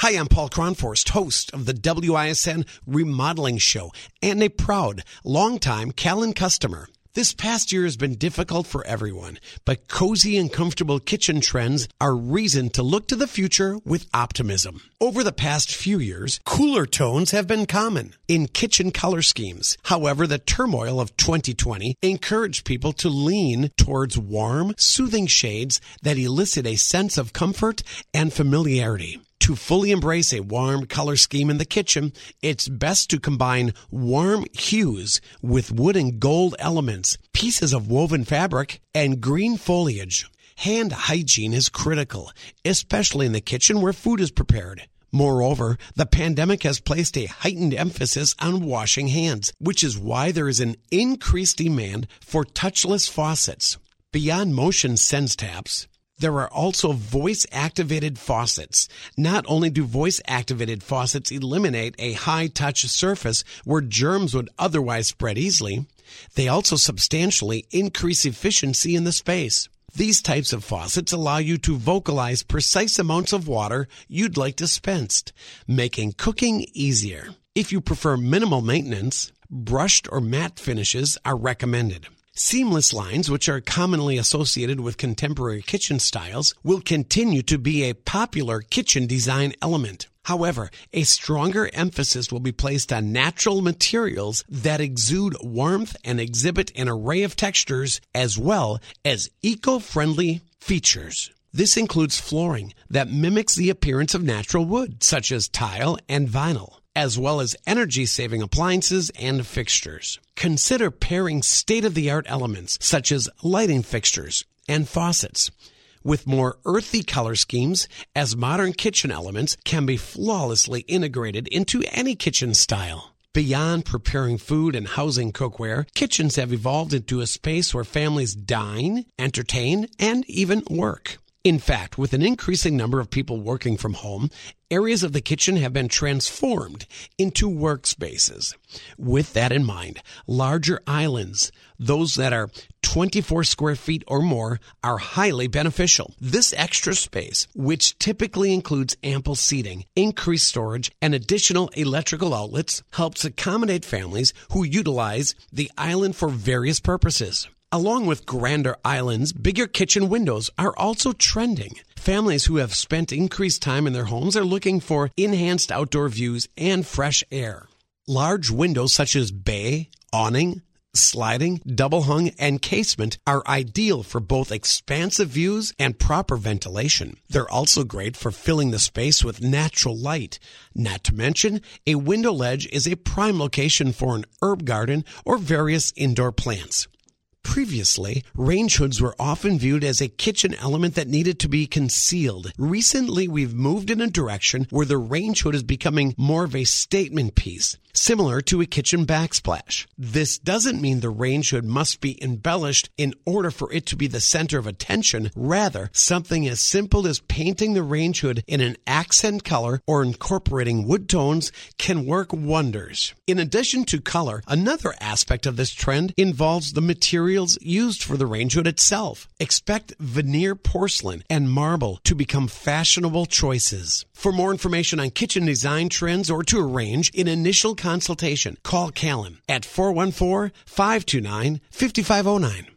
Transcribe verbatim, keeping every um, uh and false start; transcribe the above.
Hi, I'm Paul Cronforst, host of the W I S N Remodeling Show and a proud, longtime Callan customer. This past year has been difficult for everyone, but cozy and comfortable kitchen trends are reason to look to the future with optimism. Over the past few years, cooler tones have been common in kitchen color schemes. However, the turmoil of twenty twenty encouraged people to lean towards warm, soothing shades that elicit a sense of comfort and familiarity. To fully embrace a warm color scheme in the kitchen, it's best to combine warm hues with wood and gold elements, pieces of woven fabric, and green foliage. Hand hygiene is critical, especially in the kitchen where food is prepared. Moreover, the pandemic has placed a heightened emphasis on washing hands, which is why there is an increased demand for touchless faucets. Beyond motion sense taps, there are also voice-activated faucets. Not only do voice-activated faucets eliminate a high-touch surface where germs would otherwise spread easily, they also substantially increase efficiency in the space. These types of faucets allow you to vocalize precise amounts of water you'd like dispensed, making cooking easier. If you prefer minimal maintenance, brushed or matte finishes are recommended. Seamless lines, which are commonly associated with contemporary kitchen styles, will continue to be a popular kitchen design element. However, a stronger emphasis will be placed on natural materials that exude warmth and exhibit an array of textures, as well as eco-friendly features. This includes flooring that mimics the appearance of natural wood, such as tile and vinyl, as well as energy-saving appliances and fixtures. Consider pairing state-of-the-art elements such as lighting fixtures and faucets with more earthy color schemes, as modern kitchen elements can be flawlessly integrated into any kitchen style. Beyond preparing food and housing cookware, kitchens have evolved into a space where families dine, entertain, and even work. In fact, with an increasing number of people working from home, areas of the kitchen have been transformed into workspaces. With that in mind, larger islands, those that are twenty-four square feet or more, are highly beneficial. This extra space, which typically includes ample seating, increased storage, and additional electrical outlets, helps accommodate families who utilize the island for various purposes. Along with grander islands, bigger kitchen windows are also trending. Families who have spent increased time in their homes are looking for enhanced outdoor views and fresh air. Large windows such as bay, awning, sliding, double hung, and casement are ideal for both expansive views and proper ventilation. They're also great for filling the space with natural light. Not to mention, a window ledge is a prime location for an herb garden or various indoor plants. Previously, range hoods were often viewed as a kitchen element that needed to be concealed. Recently, we've moved in a direction where the range hood is becoming more of a statement piece, similar to a kitchen backsplash. This doesn't mean the range hood must be embellished in order for it to be the center of attention. Rather, something as simple as painting the range hood in an accent color or incorporating wood tones can work wonders. In addition to color, another aspect of this trend involves the material used for the range hood itself. Expect veneer porcelain and marble to become fashionable choices. For more information on kitchen design trends or to arrange an initial consultation, call Callan at four one four, five two nine, five five zero nine.